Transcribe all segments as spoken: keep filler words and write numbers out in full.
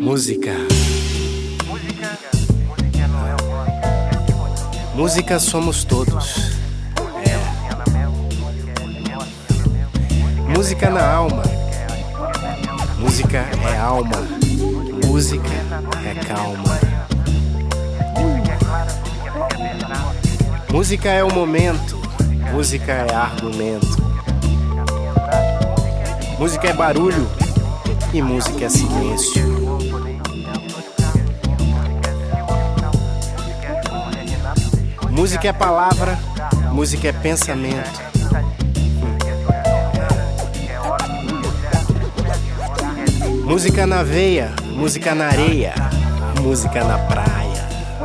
Música. Música somos todos. É. Música na alma. Música é alma. Música é calma. Música é o momento. Música é argumento. Música é barulho e música é silêncio. Música é palavra, música é pensamento. Música na veia, música na areia, música na praia.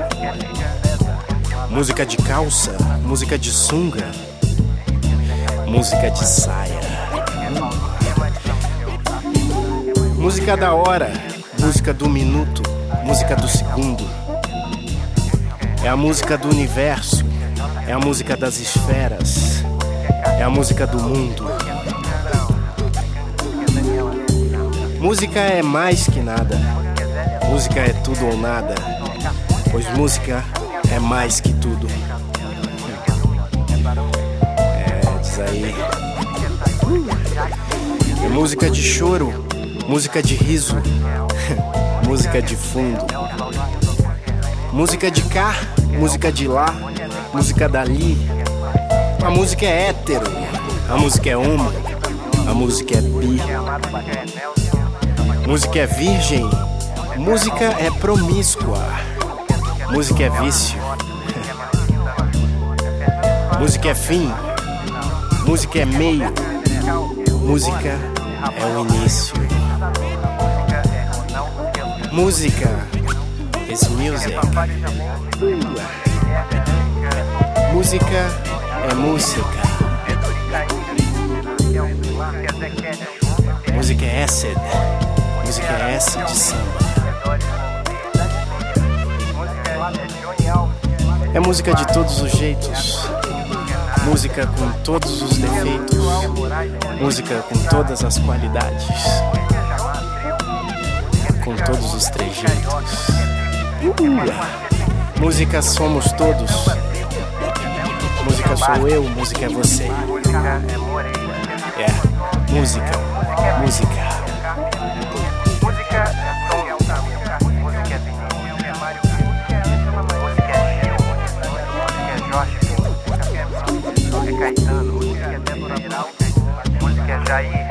Música de calça, música de sunga, música de saia. Música da hora, música do minuto, música do segundo. É a música do universo, é a música das esferas, é a música do mundo. Música é mais que nada, música é tudo ou nada, pois música é mais que tudo. É, diz aí. É música de choro, música de riso, música de fundo. Música de cá, música de lá, música dali. A música é hétero, a música é homo, a música é bi. Música é virgem, música é promíscua, música é vício. Música é fim, música é meio, música é o início. Música is music. Música é música. Música é acid. Música é S de samba. É música de todos os jeitos. Música com todos os defeitos. Música com todas as qualidades. Com todos os trejeitos. Uh, música somos todos. Música sou eu, música é você. É, música, música. Caetano, música é Débora Brau, música é Jair.